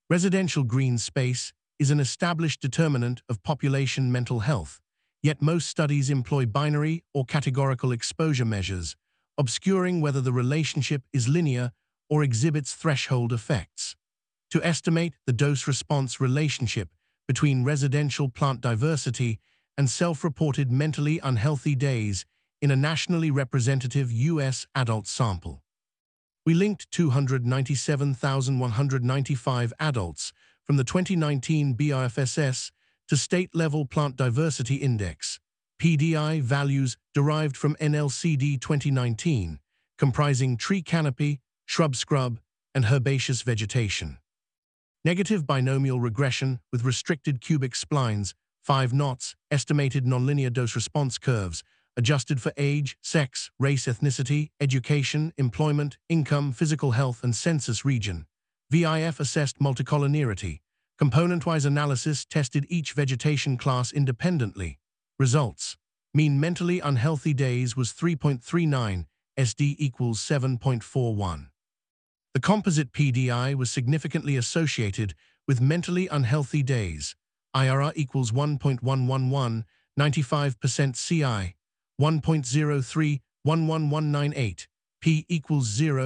Residential green space is an established determinant of population mental health, yet most studies employ binary or categorical exposure measures, obscuring whether the relationship is linear or exhibits threshold effects. To estimate the dose-response relationship between residential plant diversity and self-reported mentally unhealthy days in a nationally representative U.S. adult sample. We linked 297,195 adults from the 2019 BIFSS to State-Level Plant Diversity Index, PDI values derived from NLCD 2019, comprising tree canopy, shrub scrub, and herbaceous vegetation. Negative binomial regression with restricted cubic splines, 5 knots, estimated nonlinear dose-response curves, adjusted for age, sex, race, ethnicity, education, employment, income, physical health, and census region. VIF assessed multicollinearity. Component-wise analysis tested each vegetation class independently. Results: mean mentally unhealthy days was 3.39, SD equals 7.41. The composite PDI was significantly associated with mentally unhealthy days. IRR equals 1.111, 95% CI, 1.03, 11198, P equals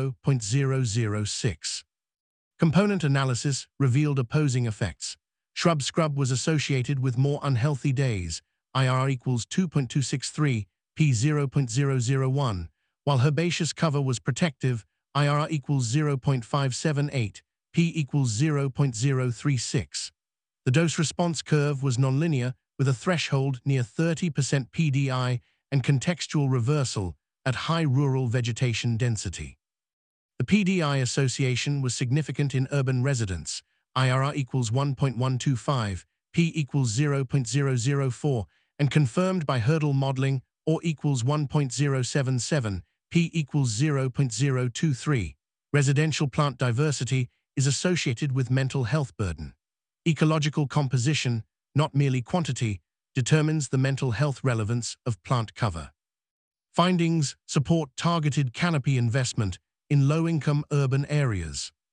0.006. Component analysis revealed opposing effects. Shrub scrub was associated with more unhealthy days, IRR equals 2.263, P 0.001, while herbaceous cover was protective, IRR equals 0.578, P equals 0.036. The dose-response curve was nonlinear with a threshold near 30% PDI and contextual reversal at high rural vegetation density. The PDI association was significant in urban residents, IRR equals 1.125, P equals 0.004, and confirmed by hurdle modeling or equals 1.077, P equals 0.023. Residential plant diversity is associated with mental health burden. Ecological composition, not merely quantity, determines the mental health relevance of plant cover. Findings support targeted canopy investment in low-income urban areas.